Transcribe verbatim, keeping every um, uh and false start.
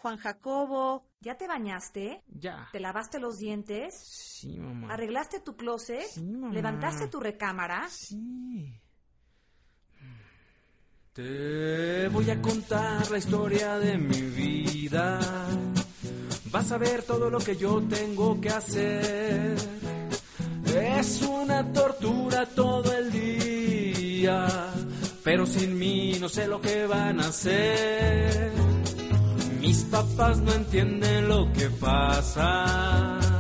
Juan Jacobo, ¿ya te bañaste? Ya. ¿Te lavaste los dientes? Sí, mamá. ¿Arreglaste tu closet? Sí, mamá. ¿Levantaste tu recámara? Sí. Te voy a contar la historia de mi vida. Vas a ver todo lo que yo tengo que hacer. Es una tortura todo el día, pero sin mí no sé lo que van a hacer. Mis papás no entienden lo que pasa.